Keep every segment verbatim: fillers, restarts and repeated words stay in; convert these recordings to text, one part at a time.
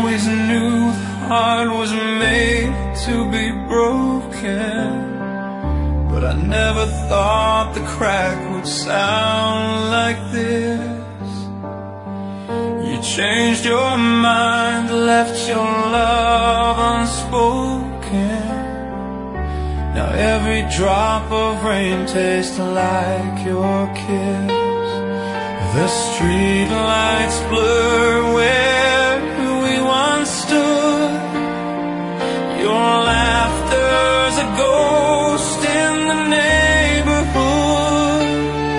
always knew the heart was made to be broken, but I never thought the crack would sound like this. You changed your mind, left your love unspoken. Now every drop of rain tastes like your kiss. The street lights blur where we once stood. Your laughter's a ghost in the neighborhood.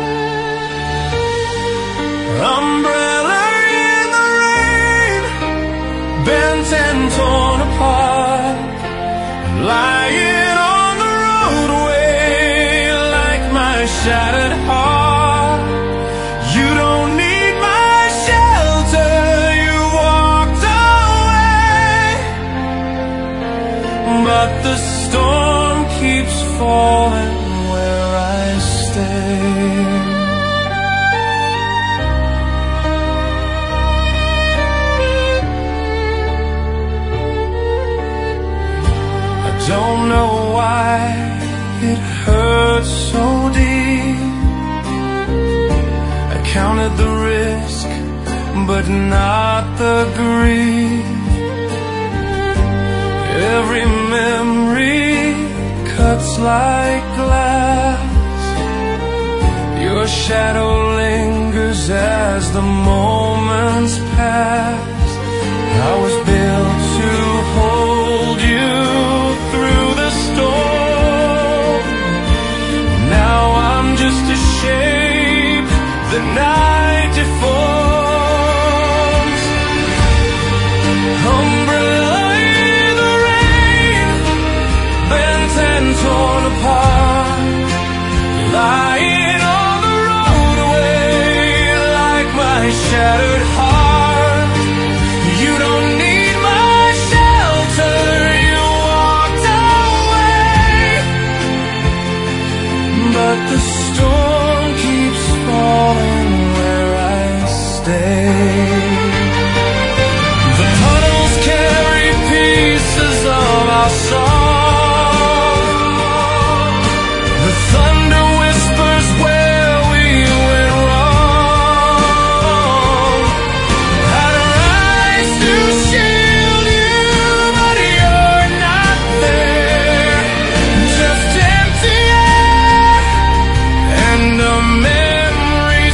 Umbrella in the rain, bent and torn apart, lying on the roadway like my shattered heart. You don't need my shelter, you walked away, but the storm keeps falling where I stay. I don't know why it hurts so deep. I counted the risk, but not the grief. Every memory cuts like glass. Your shadow lingers as the moments pass. I was built to hold you through the storm. Now I'm just a shape the night deforms. Umbrella in the rain, bent and torn apart, lying on the roadway like my shattered heart. You don't need my shelter, you walked away, but the storm keeps falling where I stay. The puddles carry pieces of our song. The thunder whispers where we went wrong. I'd rise to shield you, but you're not there. Just empty air and a memory's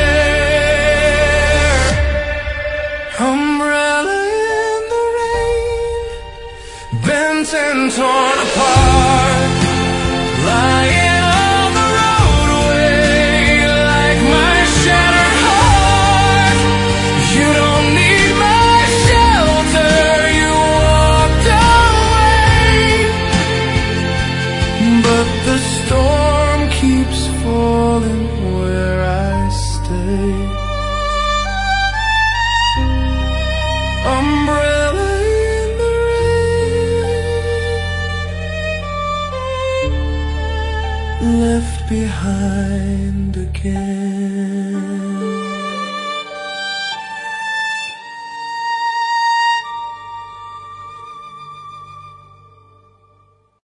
glare. Umbrella in the rain, bent and torn apart, lying on the roadway like my shattered heart. You don't need my shelter, you walked away, but the storm keeps falling where I stay. Umbrella in the rain, left behind again.